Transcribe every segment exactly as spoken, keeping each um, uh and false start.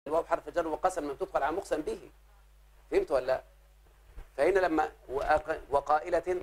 الواو حرف جر وقسم لما تدخل على مقسم به. فهمت ولا لا؟ فهنا لما وقائلة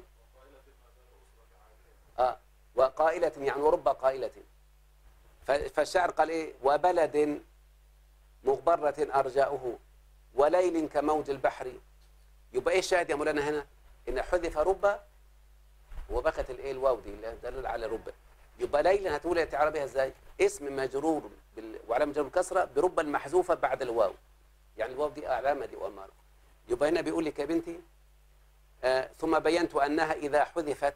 آه وقائلة يعني ورب قائلة. فالشاعر قال إيه؟ وبلد مغبرة أرجاؤه وليل كموج البحر. يبقى إيه الشاهد يا مولانا هنا؟ إن حذف رب وبقت الإيه الواو دي اللي دلل على رب. يبقى ليل هتقول تعربيها إزاي؟ اسم مجرور بال... وعلامة جر الكسرة برب المحذوفة بعد الواو. يعني الواو دي علامة دي وأمارة. يبقى هنا بيقول لك يا بنتي آه ثم بينت أنها إذا حذفت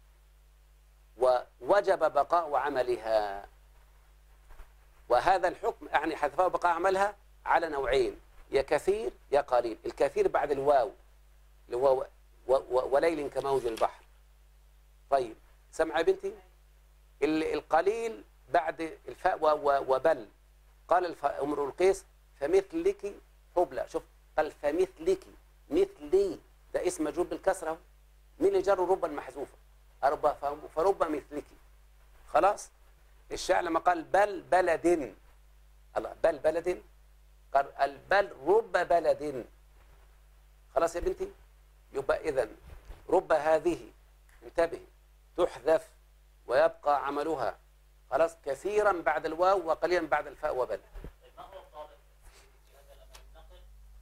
ووجب بقاء عملها. وهذا الحكم يعني حذفها وبقاء عملها على نوعين، يا كثير يا قليل. الكثير بعد الواو اللي هو وليل كموج البحر. طيب سمع يا بنتي؟ القليل بعد الفاء وبل. قال امرؤ القيس فمثلك حبلى. شوف قال فمثلك، مثلي ده اسم مجرور بالكسره. مين اللي جر رب المحذوفه؟ أربع فرب مثلك. خلاص. الشاعر لما قال بل بلد، الله بل بلد، قال البل رب بلد. خلاص يا بنتي؟ يبقى إذن رب هذه انتبه تحذف ويبقى عملها خلاص كثيرا بعد الواو وقليلا بعد الفاء وبل. ما هو الضابط في هذا لما ننتقل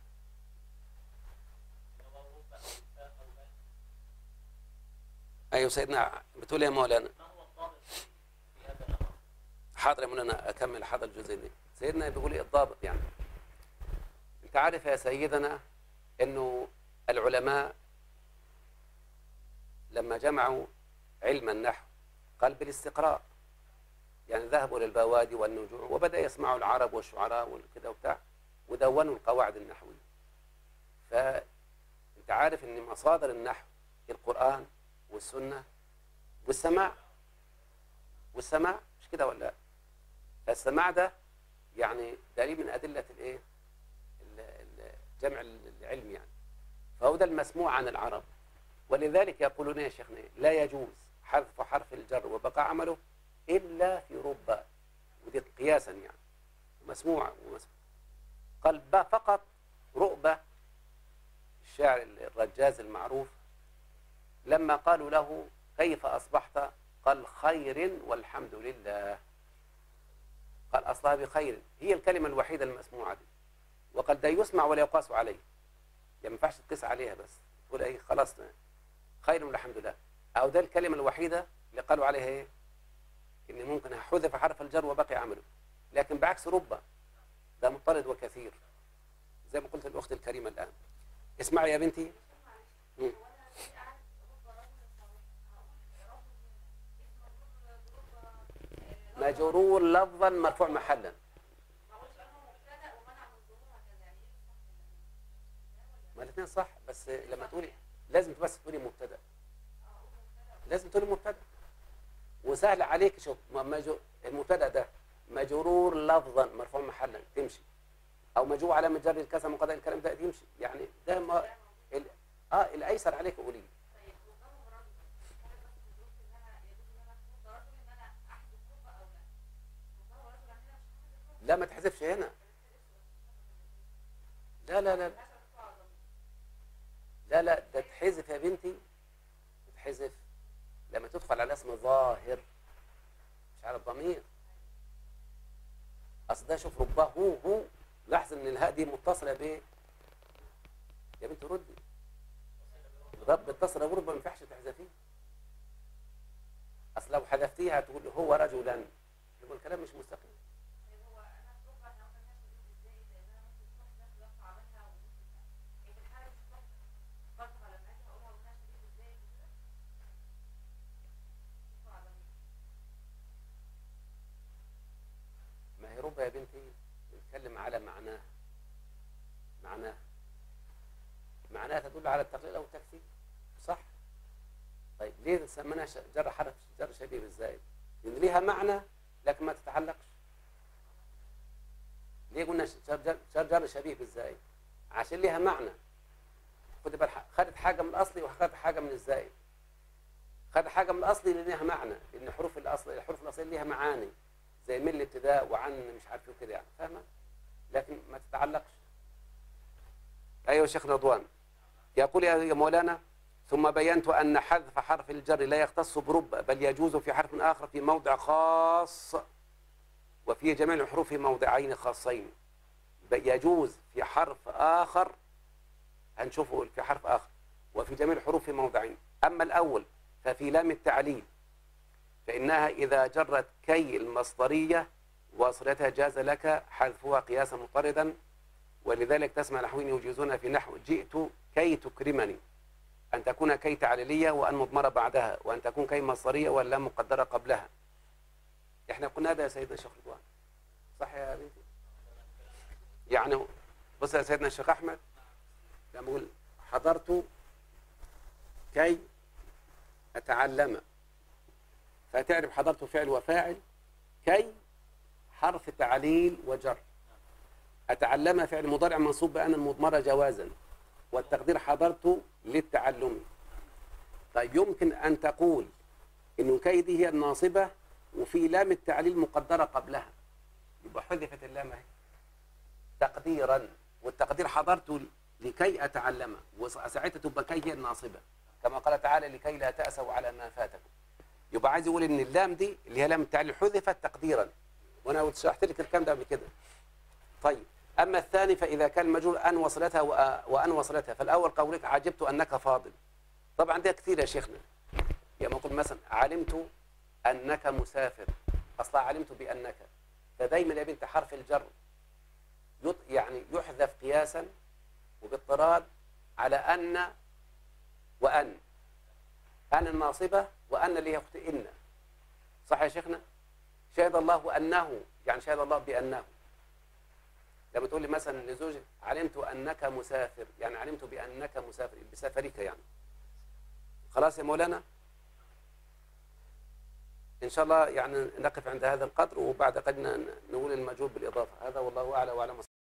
لو رب أو الفاء أو بل؟ أيوة سيدنا بتقول يا مولانا ما هو الضابط في هذا الأمر؟ حاضر يا مولانا أكمل حاضر الجزء دي. سيدنا بيقول إيه الضابط؟ يعني أنت عارف يا سيدنا إنه العلماء لما جمعوا علم النحو قال بالاستقراء، يعني ذهبوا للبوادي والنجوع وبدأ يسمعوا العرب والشعراء والكده وبتاع ودونوا القواعد النحوية. فأنت عارف إن مصادر النحو القرآن والسنة والسماع. والسماع مش كده ولا؟ فالسماع ده يعني دليل من أدلة الإيه؟ جمع العلم يعني. فهو ده المسموع عن العرب. ولذلك يقولون يا شيخنا لا يجوز حذف حرف الجر وبقاء عمله إلا في رب، ودي قياسا يعني مسموع ومسموع. قال فقط رؤبة الشاعر الرجاز المعروف لما قالوا له كيف أصبحت؟ قال خير والحمد لله. قال أصلها بخير، هي الكلمة الوحيدة المسموعة دي. وقد ده يسمع ولا يقاس عليه، يعني ما ينفعش تقيس عليها بس تقول ايه خلاص خير والحمد لله. او ده الكلمه الوحيده اللي قالوا عليها ايه؟ ان ممكن حذف حرف الجر وبقي عمله. لكن بعكس رب ده مضطرد وكثير زي ما قلت الاخت الكريمه الان. اسمعي يا بنتي. مم. مجرور لفظا مرفوع محلا. ما الاثنين صح، بس لما تقولي لازم بس تقولي مبتدا. لازم تقولي مبتدا. وسهل عليك. شوف المبتدا ده مجرور لفظا مرفوع محلا تمشي، او مجرور علامه جر الكسر من قضاء الكلام ده يمشي. يعني ده ما ال... اه الايسر عليك قولي. لا ما تحذفش هنا. لا لا لا لا لا ده تحذف يا بنتي. تحذف لما تدخل على اسم ظاهر مش على الضمير. اصل ده شوف رباه هو هو لاحظ ان الهاء دي متصله بايه يا بنت؟ ردي رب اتصل بربه ما ينفعش تحذفيه. اصل لو حذفتيها هتقول هو رجلا يبقى الكلام مش مستقيم. رب يا بنتي بنتكلم على معناه. معناه معناه تدل على التقليل او التكثير صح؟ طيب ليه سميناها جر حرف جر شبيه بالزائد؟ لان ليها معنى لكن ما تتعلقش. ليه قلنا جر جر شبيه بالزائد؟ عشان ليها معنى. خد بالك خدت حاجه من الاصلي وخدت حاجه من الزائد. خدت حاجه من الاصلي لان ليها معنى، لان حروف الاصل الحروف الاصليه ليها معاني زي من الابتداء وعن مش عارف كده يعني فاهمه؟ لكن ما تعلقش. أيوة شيخ رضوان يقول يا مولانا: ثم بينت أن حذف حرف الجر لا يختص برب، بل يجوز في حرف آخر في موضع خاص، وفي جميع الحروف في موضعين خاصين. يجوز في حرف آخر، هنشوفه في حرف آخر، وفي جميع الحروف في موضعين. أما الأول ففي لام التعليل، فإنها إذا جرت كي المصدرية وصلتها جاز لك حذفها قياسا مطردا، ولذلك تسمع نحوين يجيزون في نحو: جئت كي تكرمني، أن تكون كي تعليلية وأن مضمرة بعدها، وأن تكون كي مصدرية ولا مقدرة قبلها. إحنا قلنا هذا يا سيدنا الشيخ رضوان، صح يا بنتي؟ يعني بص يا سيدنا الشيخ أحمد، لما أقول حضرت كي أتعلم، فتعرف حضرت فعل وفاعل، كي حرف تعليل وجر، أتعلم فعل مضارع منصوب بأن المضمرة جوازا، والتقدير حضرت للتعلم. طيب يمكن أن تقول إنه كي دي هي الناصبة وفي لام التعليل مقدرة قبلها، يبقى حذفت اللام اهي تقديرا، والتقدير حضرت لكي أتعلم، وساعتها تبقى كي هي الناصبة، كما قال تعالى: لكي لا تأسوا على ما فاتكم. يبقى عايز يقول إن اللام دي اللي هي لام التعليل حذفت تقديرا، وأنا شرحت لك الكلام ده قبل كده. طيب أما الثاني فإذا كان المجرور أن وصلتها وأن وصلتها، فالأول قولك: عجبت أنك فاضل. طبعا ده كثير يا شيخنا، يعني ما أقول مثلا علمت أنك مسافر، أصلا علمت بأنك، فدايما يا بنت حرف الجر يعني يحذف قياسا وباضطراد على أن وأن، أن الناصبة وأن اللي هي إن، صح يا شيخنا؟ شهد الله أنه، يعني شهد الله بأنه. لما تقول لي مثلا لزوجي: علمت أنك مسافر، يعني علمت بأنك مسافر، بسفرك يعني. خلاص يا مولانا؟ إن شاء الله يعني نقف عند هذا القدر، وبعد قد نقول المجهول بالإضافة. هذا والله أعلى وأعلم.